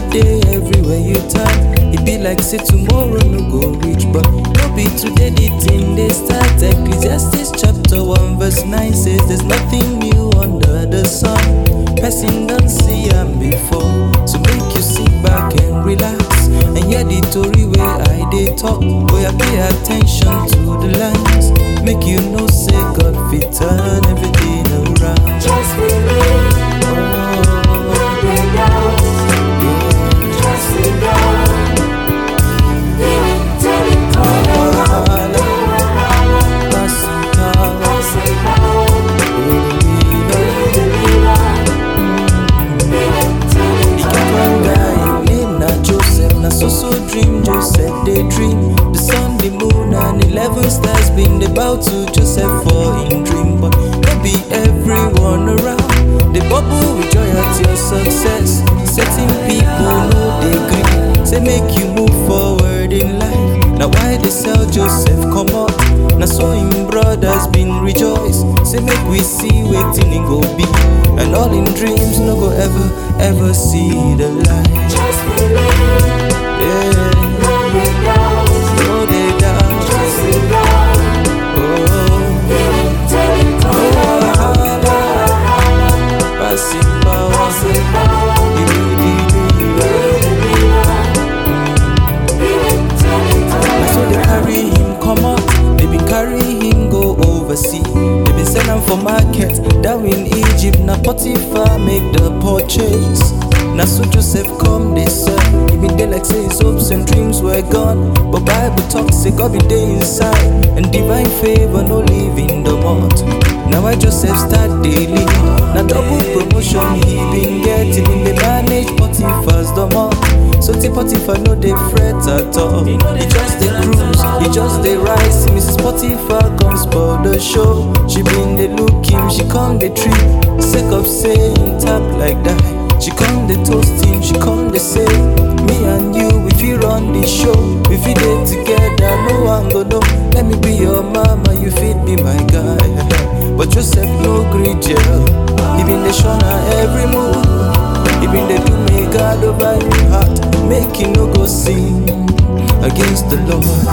day everywhere you turn. It be like say tomorrow no go reach, but no be today the thing they start. Ecclesiastes chapter 1 verse 9 says there's nothing new under the sun. Person don't see am before, so make you sit back and relax and hear the story where I dey talk. Boy, I pay attention to the lines, make you know say God fit turn everything around. Just believe, trust in God. He will turn it around. Passing power. So dream, Joseph they dream. The sun, the moon and 11 stars been about to Joseph for in dream. But maybe everyone around they bubble with joy at your success. Certain people know they green, say make you move forward in life. Now why they sell Joseph come up? Now so him brothers been rejoice. Say make we see waiting it go be. And all in dreams no go ever see the light. Just believe. Yeah, no they doubt. Trust in God. Oh, He will turn it around. passing power, He will deliver. So they carry him come out, they been carry him go overseas. They been sell him for market down in Egypt. Now Potiphar make the purchase. Now so Joseph come they sell. He been there like say his hopes and dreams were gone, but Bible talks say God be there inside, and divine favor no live in the mouth. Now why Joseph start daily? Now double promotion he been getting. In the manage Potiphar's the mouth. So Potiphar no they fret at all. He just they cruise, he just they rise. Mrs. Potiphar comes for the show. She been they look him, she come they treat. Sick of saying tap like that. She come they toast him, she come they say me and you, if you run the show, if we dey together, no one go know. Let me be your mama, you fit be my guy. But Joseph no gree jail. He been the shona every move. He been the do me God over your heart, make you no go sin against the Lord.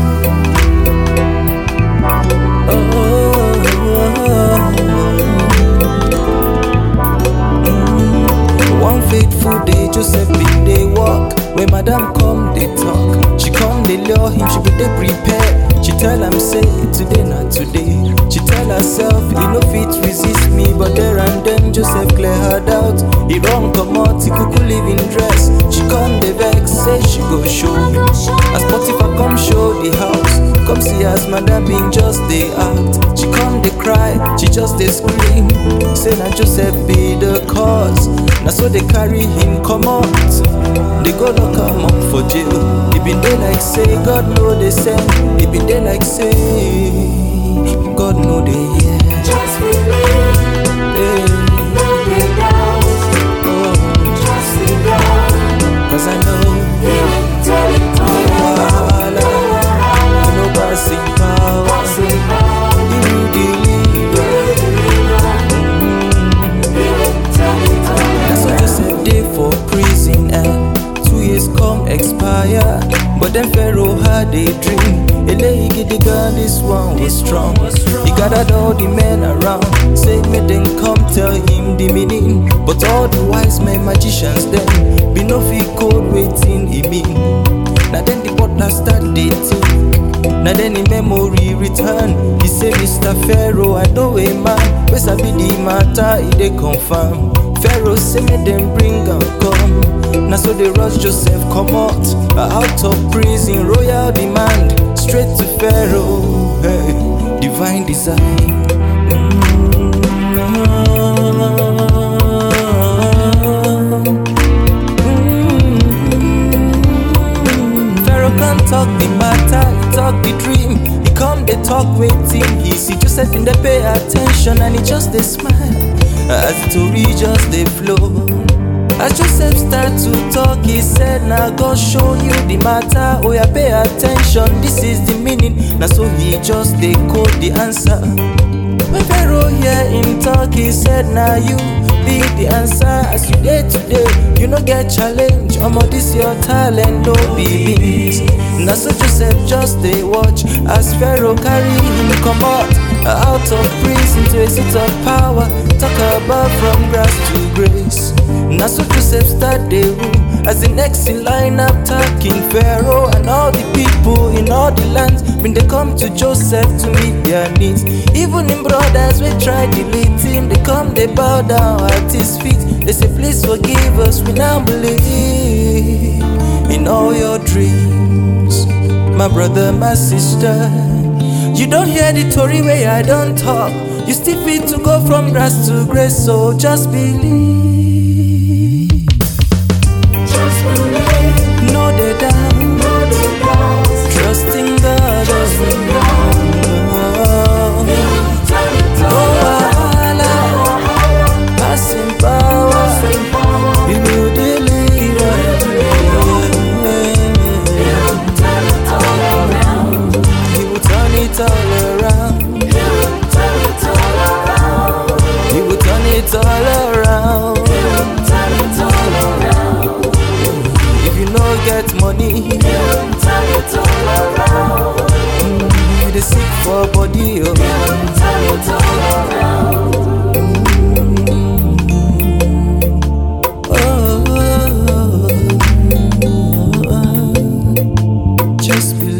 One fateful day, Joseph been they walk. When madam come, they talk. She come, they lure him, she be they prepare. She tell him, say, today not today. She tell herself, he no fit resist me. But there and then, Joseph clear her doubt. He run come out, he could live in dress. She come, they vex, say she go show him. As Potiphar come show the house, come see as madam being just they act. She come, they cry, she just they scream. Say that Joseph be the cause. Now so they carry him come out. They go lock him up for jail. He been there like say God know they send. He been there like say God know they hear. Just believe. No they doubt. Trust in God. Cause I know He will turn it around. no passing power. He will deliver. He will turn it around. That's why Joseph day for prison and 2 years come expire. But then Pharaoh had a dream. Ele get the gun, this one was strong. He gathered all the men around, say make them come tell him the meaning. But all the wise men, magicians then be no fit code waiting he mean. Now then the butler start dating. Now then the memory return. He say, Mr. Pharaoh, I know a man. Where's I be the matter, he they confirm. Pharaoh say make them bring and come. Now so they rush Joseph come out of prison, royal demand, straight to Pharaoh. Hey, divine design. Pharaoh can't talk the matter, he talk the dream. He come they talk waiting. He see Joseph in they pay attention and he just they smile. As the story just they flow. As Joseph start to talk, he said, now God show you the matter. Oh yeah, pay attention, this is the meaning. Now so he just they code the answer. When Pharaoh hear him talk, he said, now you be the answer as you day today. You no get challenge, this your talent, no be beans. Now so Joseph just dey watch as Pharaoh carry him out of prison to a seat of power. Talk about from grass to grace. Now so Joseph start dey rule as the next in line after King Pharaoh, and all the people in all the lands when they come to Joseph to meet their needs. Even in brothers we try delete him, they come they bow down at his feet. They say please forgive us, we now believe in all your dreams. My brother, my sister, you don't hear the story where I don't talk. You still fit to go from grass to grace, so just believe. Just believe. No they down, trusting God. Passing power, He will deliver. He will turn it all around. He will turn it all around. If you no get money, you dey sick for body, just believe.